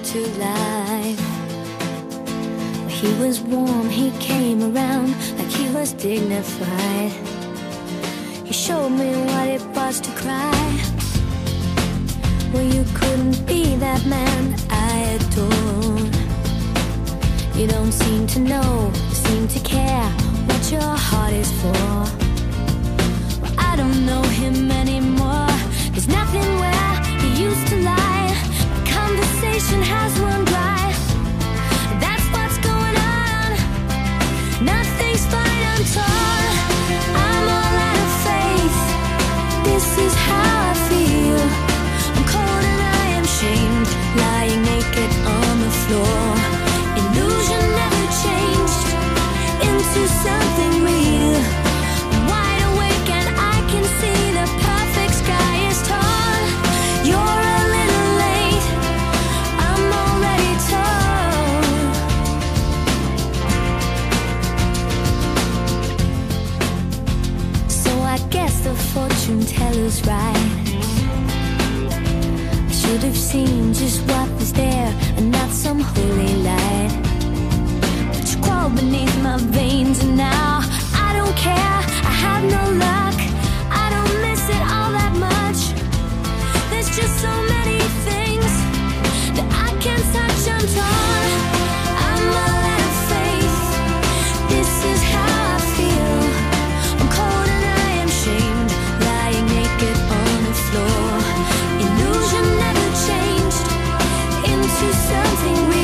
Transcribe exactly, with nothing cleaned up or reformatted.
to life. He was warm, he came around like he was dignified. He showed me what it was to cry. Well, you couldn't be that man I adored. You don't seem to know, seem to care what your heart is for. Well, I don't know him anymore. There's nothing where he used to lie. My conversation has run dry. That's what's going on. Nothing's fine, I'm torn. I'm all out of faith. This is how I feel. I'm cold and I am shamed, lying naked on the floor. Illusion never changed into something real. I'm wide awake and I can see the perfect sky is tall. You're a little late, I'm already told. So I guess the fortune teller's right. I should have seen just what was there and not some holy light. But you crawl beneath my veins and now I don't care, I have no luck. I don't miss it all that much. There's just so many things that I can't touch, I'm torn. I'm all out of faith. This is how I feel. I'm cold and I am shamed, lying naked on the floor. Illusion never changed into something real.